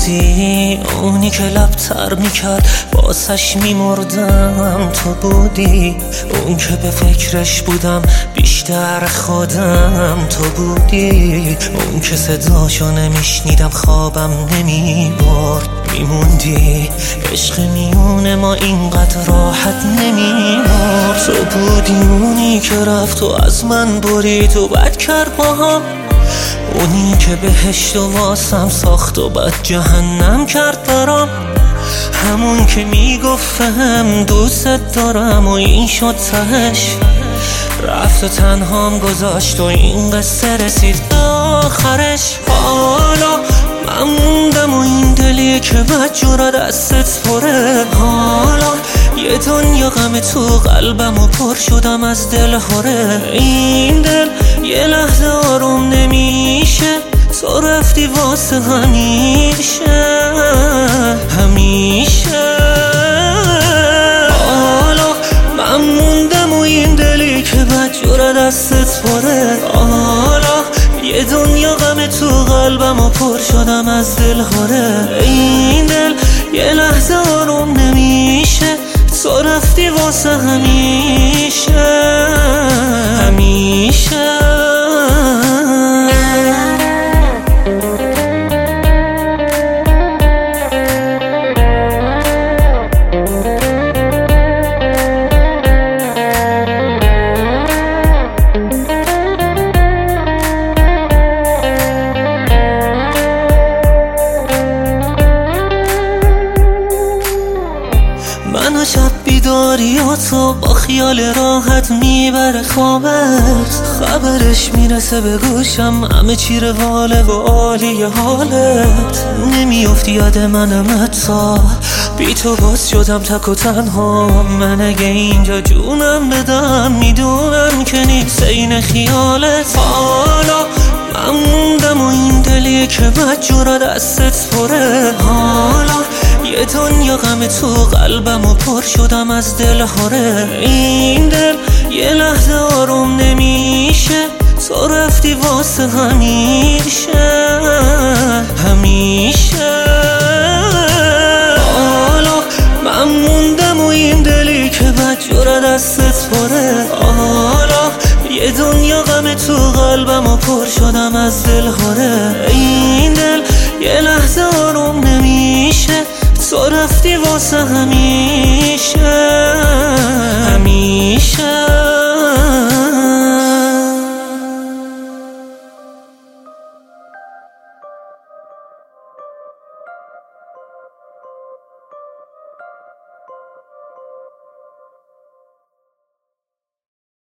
بودی، اونی که لبتر میکرد باسش میمردم تو بودی، اون که به فکرش بودم بیشتر خودم تو بودی، اون که صداشو نمیشنیدم خوابم نمیبرد میموندی، عشق میون ما اینقدر راحت نمیمرد. تو بودی اونی که رفت و از من برید و بد کرد با هم، اونی که بهشت و واسم ساخت و بد جهنم کرد برام، همون که میگفتم دوست دارم و این شد تهش، رفت و تنهام گذاشت و این قصه رسید به آخرش. حالا من موندم و این دلی که بدجورا دستت پره، حالا یه دنیا غم تو قلبم و پر شدم از دل هره. این دل یه لحظه آروم نمیشه، تو رفتی واسه همیشه همیشه. حالا من موندم و این دلی که بدجورا دستت پره، حالا یه دنیا غم تو قلبم و پر شدم از دل هره. این دل یه لحظه آروم نمیشه، تو رفتی واسه همیشه همیشه. منو شب بیداری و تو با خیال راحت میبره خوابت، خبرش میرسه به گوشم همه چی رواله و عالی حالت، نمیافتی یاد منم حتی بی تو باز شدم تک و تنها. من اگه اینجا جونم بدم میدونم که نیست این خیالت. حالا من موندم و این دلی که بدجورا دستت پره، حالا یه دنیا غم تو قلبم و پر شدم از دل هره. این دل یه لحظه آروم نمیشه، تو رفتی واسه همیشه همیشه. حالا من موندم و این دلی که بدجورا دستت پره، حالا یه دنیا غم تو قلبم و پر شدم از دل هره. این دل یه لحظه آروم نمیشه، تو رفتی واسه همین